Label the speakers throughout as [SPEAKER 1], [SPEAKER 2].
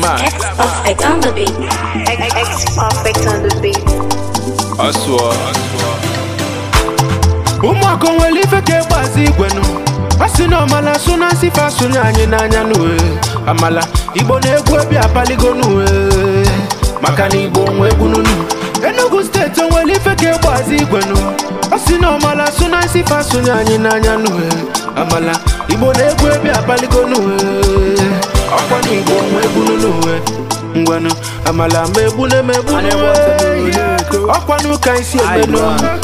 [SPEAKER 1] X-Perfect on the beat. X-Perfect on the beat.
[SPEAKER 2] Aswa.
[SPEAKER 3] Umwako welife ke bazi gwenu. Asino mala suna sifa sunyanye nanya nuwe. Amala Igbo na-egwu ebi apaligo nuwe. Makani Igbo nwegwu nunu. Enugu State welife ke bazi gwenu. Asino mala suna sifa sunyanye nanya nuwe. Amala Igbo na-egwu ebi apaligo nuwe. Akwani Igbo nwegwu nuwe. Ngwanu amala mebune nuwe. Akwanu kaisi emenu.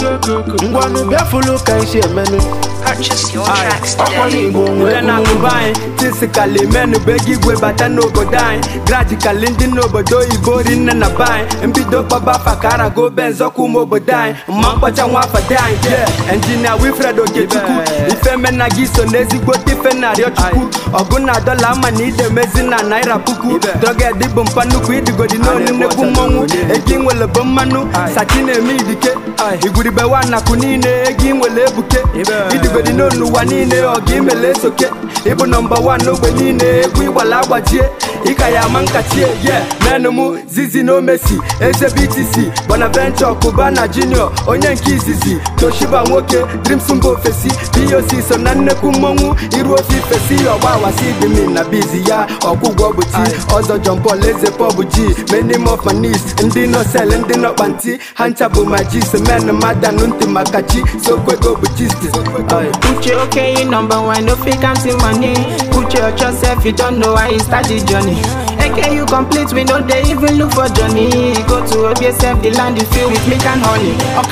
[SPEAKER 3] Ngwanu biafulu kaisi emenu.
[SPEAKER 1] Purchase your tracks today.
[SPEAKER 4] Kana kubai, physically menu begi gwe bata no bodai. Gradually ndi no bodo ibori na bai. Mbido baba fakara go benzo kumo bodai. Mampa changwa fadai, yeah. Engineer Wilfred Ogechuku. Ifeme na giso nezi go tifena rio chuku. Oguna dola mani de mezi na naira puku. Droge di bumpanu kwidi godi no nune kumongu. Egingwele bomanu, satine mi dike. Iguri bewa na kunine, egingwele buke. Idigodi no nuwanine, ogimele soke. Ibu number one no benine, kwi wala wajie. Ikaya mankachie, yeah. Menumu, Zizi no Messi, Eze BTC, Bonaventure, Kubana Junior, Onyenki Zizi, Toshiba Nwoke, Dreams Mbo Fesi, POC so nane kumongu, Iruofi Fesi, Owawa Sidimi na busy ya, Okugwo Buti, Ozo Jumpo, Leze Pobuji, many more my niece, Ndino Sell, Ndino Banti, Hanchabu Majis, Men Mada Nunti Makachi, so Kwego Buchisti.
[SPEAKER 5] Put you okay, number one, no fake counting money. Put you yourself, you don't know why you start the journey. Okay, you complete, we know they even look for Johnny. Go to OBSF, the land you fill with milk and honey.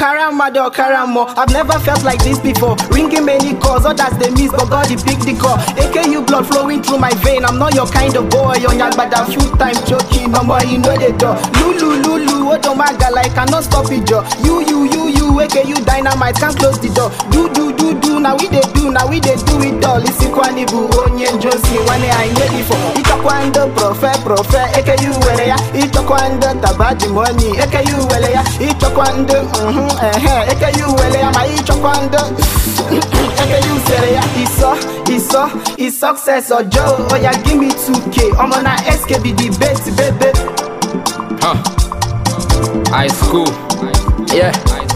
[SPEAKER 5] Okaramo, I've never felt like this before. Ringing many calls, others they miss, but God he picked the call. AKU blood flowing through my vein, I'm not your kind of boy. On your but a few time choking, no more you know the door. Lulu, oh don't maga like I cannot stop it, Joe. You, AKU dynamite, can't close the door. Do, now we they do it all. Listen, Kwanibu, Onyen Josie, one I ready for. Itakwando, Prophet, AKU Welea, Itakwando, Tabaji money, AKU Welea, Itakwando, AKU Welea, my Itakwando, AKU Serea, it's success or Joe, oh yeah, give me 2K, I'm on a SKB debate, baby.
[SPEAKER 2] High school. Yeah.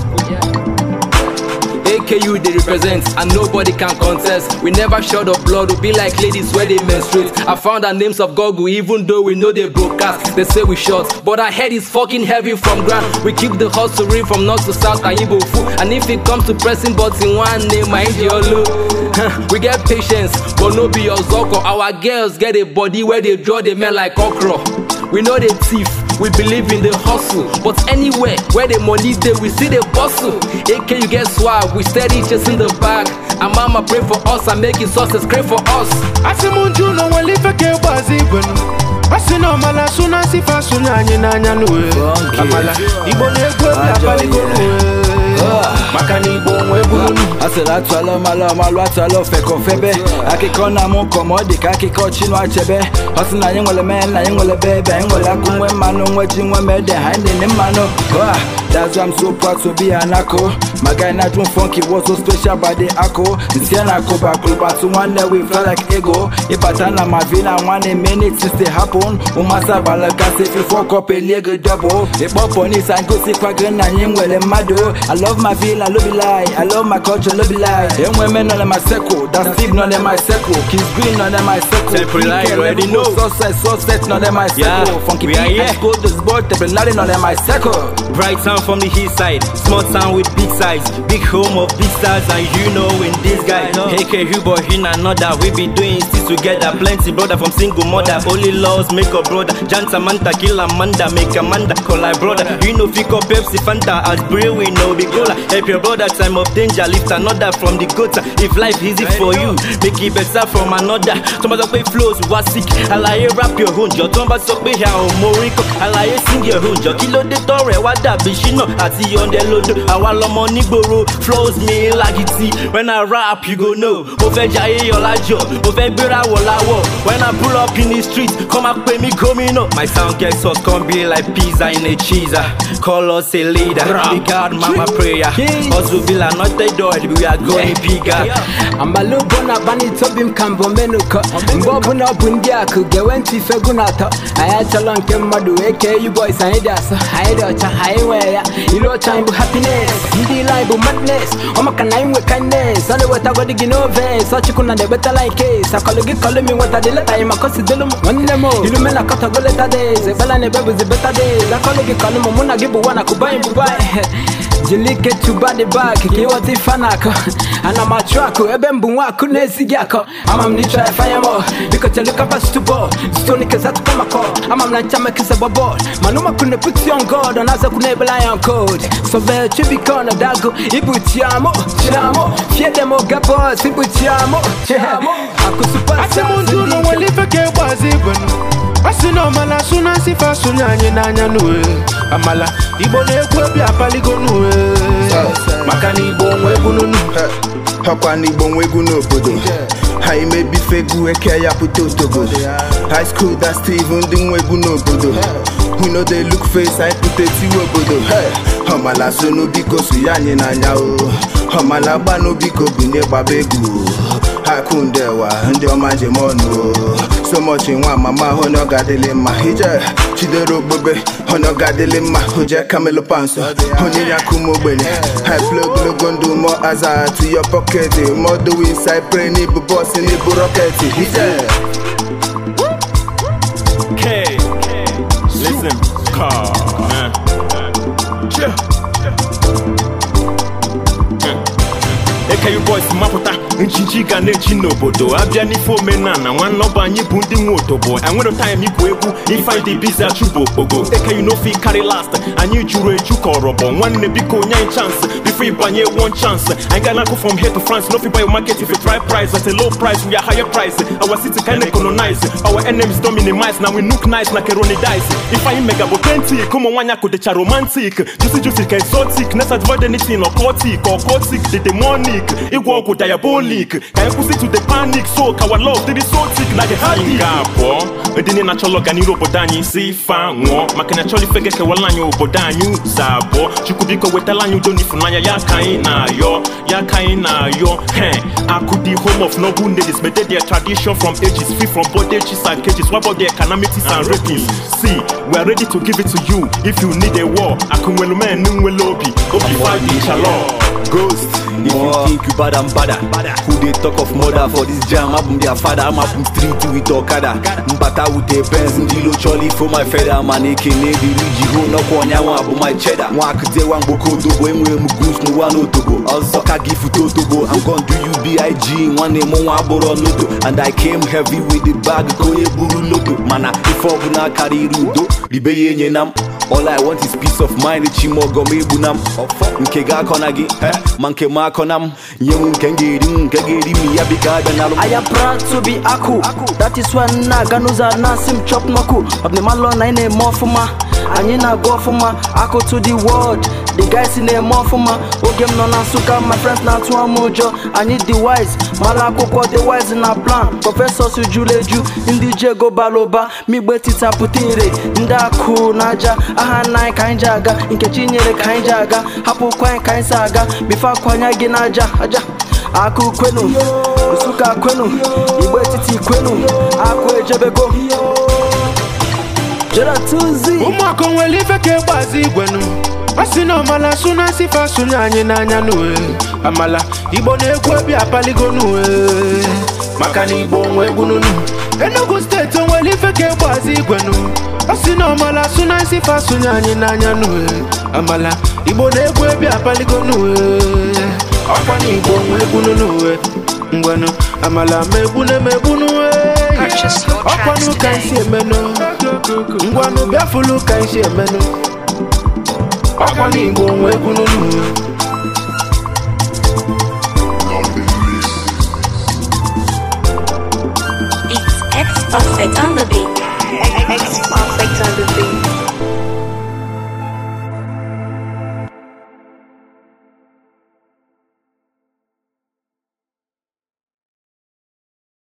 [SPEAKER 2] AKU they represent and nobody can contest. We never short of blood, we be like ladies where they menstruate. I found our names of Google even though we know they broadcast. They say we short, but our head is fucking heavy from ground. We keep the hustle real from north to south and Igbo food. And if it comes to pressing button one name, mind your look. We get patience, but no be your zoko. Our girls get a body where they draw the men like okra. We know they thief, we believe in the hustle. But anywhere where the money dey, we see the bustle. AK you get swag, we steady chasing the bag. And mama pray for us and make it success great for us.
[SPEAKER 3] Asimunju no welife ke bazi gwenu. Asino mala suna sifa sunyanye nanya nuwe. Amala Igbo na-egwu ebi apaligo nuwe. Makani Igbo nwegwu nunu.
[SPEAKER 4] Asela atwalo malo atwalo feko febe. Akiko na mu komodi ka akiko chinu achebe. Hosina nyengole men na nyengole bebe. Nyengole akumwe manu nweji nwe mede. Hainde ni manu. That's why I'm so proud to be an Ako. My guy not doing funky was so special by the Ako. Nsiana Koba Kluba to one day we fly like ego. If I turn on my villa 1 minute since they happen. Umasa balaka if you fuck up a legal double. If up on this and go see Quagan and Yingwell Mado. I love my villa, love it lie. I love my culture, love it lie. Young women on my circle. That's Steve not in my circle. Kiss Green not in my circle.
[SPEAKER 2] Temple line, already know.
[SPEAKER 4] Success not in my circle. Funky
[SPEAKER 2] we are here.
[SPEAKER 4] Go to the board, Temple not in my circle.
[SPEAKER 6] Bright town from the east side, small town with big size, big home of big stars, and you know in this guy. AKU boy in another, we be doing this together. Plenty brother from single mother, only laws make a brother. Jan Samantha kill Amanda, make Amanda call her brother. You know pick up Pepsi Fanta as brew, we know be cola. Help your brother time of danger, lift another from the gutter. If life easy for you, make it better from another. Somebody play flows, was sick. Alaye rap your own, your tomba so be here Moriko. Alaye sing your own, your kilo de torre, what that bishino. Ati on the load, our lomo nigboro flows me like it. When I rap, you go know. Ofe jaye yolajo, ofe bira wolawo. When I pull up in the street, come up pay me coming up. My sound gets us, come be like pizza in a cheese. Call us a leader, we got mama prayer. Also Villa not the door, we are going bigger.
[SPEAKER 4] I'm a little bona bunny tobim cambo menuka. Mbobuna bundiaku, gewenti fegunata. I had a long madu, aka you boys, I had a highway. You know, time for happiness. You like madness. Oh, my canine with kindness. Only what I got to get over. Such a kuna de better like case. I call me what I did. I'm a consider one more. You know, I got a bullet days. A balance was the better days. I call me Mona give one I could buy and buy. Jilike to body back, Kiwati Fanako, and I'm a truck, Ebembua, Kunesiako. I'm a try fire more because you look up as to ball. Stony Kazat Kamako, I'm a Chamakis of a ball. Manuma couldn't put you on God, and as I could never lie on code. So very Chibicon, Dago, Ibutiamo, Chamo, Fiedemo Gapo, Sibutiamo, Chamo. I could surpass Samundu, when if I get was even. Asino mala suna sifa sunyanye nanya nuwe Amala ibo nekwebi apaligo nuwe Makani ibo mwegu nunu
[SPEAKER 7] Hokwa ni ibo mwegu n'obodo Hai mebi fegu eke ya puto togo High school that Steven di mwegu n'obodo We know they look face I put it to obodo Amala sunu biko suyanye nanya o Amala bano biko bunye babegu Hakundewa ndi omaje mono So much in one mama hono gadele ma hije Chidero bebe hono gadele ma hoje kamelo panso Honi yakumo bene High plug logondo mo aza to your pocket More do inside brain ni bu boss ni bu rocket hije
[SPEAKER 6] Okay, listen, car you boys mapota nchichika nechi n'obodo abia n'ifo menana nwanne ọba anyị bụ ndị nwe otobo enwero time ikwu egwu ifeanyi dị busy achụbo okpogo eke you no fit carry last anyị juru eju ka ọrọbọ nwanne biko onye anyị chance before ịbanye one chance anyị ga na-akụ from here to France no fit buy your market if you try price at a low price we are higher price our city kind of colonize our enemies don't minimize now we look nice na keroni dice ifeanyi mega bụ 20 ụmụ nwaanyị akụdecha romantic juicy ka exotic let's avoid anything occultic or cultic the demonic igwe ọgwụ diabolic ka anyị kwụsị to the panic so our love dịrị so thick na the hard nga abụọ ndị niile na-achọlọ ọganiru obodo anyị isi ife anwụọ maka na achọrọ ife gekewala anyị obodo anyị ụzọ abụọ Chukwu biko wetala anyị udo n'ifunanya ya ka anyị na-ayọ akụ the home of noble ladies made their tradition from ages free from bondages and cages what about their calamities and rapings see we are ready to give it to you if you need a war akụ nwelu men nwelu obi fight inshallah Ghost, if you think you bad and badder who they talk of murder for this jam I'm their father, I'm up in street with Okada Mbata with a Benz, Ndilo Choli for my feather Man, ekene the Luigi ho no konya wa abu my cheddar Mwakute wang boko dobo, emwe mugus no one otobo Oka gifu totobo, I'm gon' do you B.I.G. One name on waboro loto And I came heavy with the bag, koye buru loto Mana, if obuna kari rudo, libeye nye nam All I want is peace of mind, chimogo mebunam Nkega konagi, manke makonam Nyemu nkengeri mi ya bigada nalo
[SPEAKER 8] I am proud to be Aku That is when Naganuza Nasim chop noku Of the malo na ine mofuma Anyina go fuma Aku to the world The guys in the mofuma Ogem no nasuka My friends na tuwa mojo I need the wise Malako kwa the wise in a plan Professor Sujuleju Indi jego baloba Mi betita putire Ndaku naja Aha nai kainjaga Inkechi nyere kainjaga Hapu kwa kainsaga Bifa kwanya ginaja aja Aku kwenu Usuka kwenu Igwe titi kwenu Aku ejebego Jera tuzi
[SPEAKER 3] Umwako nwelife ke bazi gwenu Asino mala suna sifa sunyanye nanya nuwe Amala ibo nekwebi apaligo nuwe Makani ibo mwegu nunu Enugu state nwelife ke bazi gwenu Asino mala suna sifa sunyanye nanya nuwe Amala ibo nekwebi apaligo nuwe Akwani ibo mwegu nuwe Ngwanu amala mebu nuwe Akwanu kansi emeno Ngwanu biafulu kansi emeno Akwani ibo mwegu nuwe
[SPEAKER 1] It's X Perfect on the beat.